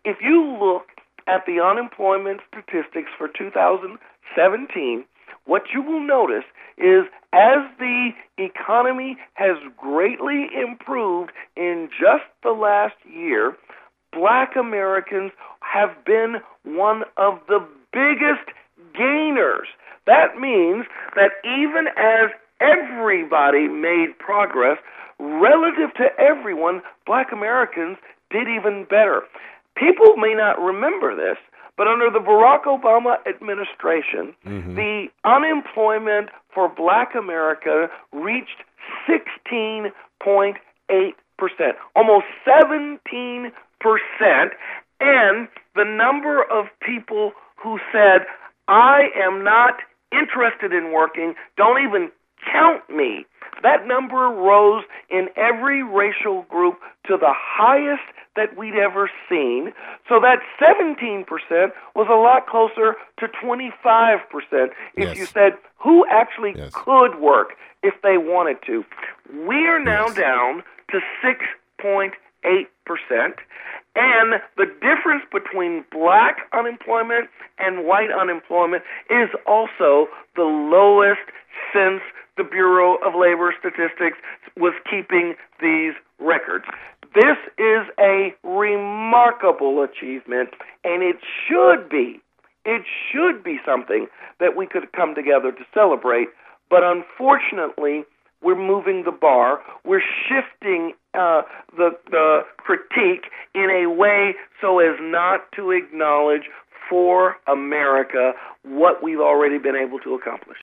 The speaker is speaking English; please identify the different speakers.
Speaker 1: if you look at the unemployment statistics for 2017, what you will notice is as the economy has greatly improved in just the last year, Black Americans have been one of the biggest gainers. That means that even as everybody made progress, relative to everyone, Black Americans did even better. People may not remember this, but under the Barack Obama administration, the unemployment for Black America reached 16.8%, almost 17%, and the number of people who said, I am not interested in working, don't even count me, that number rose in every racial group to the highest that we'd ever seen. So that 17% was a lot closer to 25% if you said who actually could work if they wanted to. We are now down to 6.8%. And the difference between black unemployment and white unemployment is also the lowest since the Bureau of Labor Statistics was keeping these records. This is a remarkable achievement, and it should be something that we could come together to celebrate. But unfortunately, we're moving the bar. We're shifting the critique in a way so as not to acknowledge for America what we've already been able to accomplish.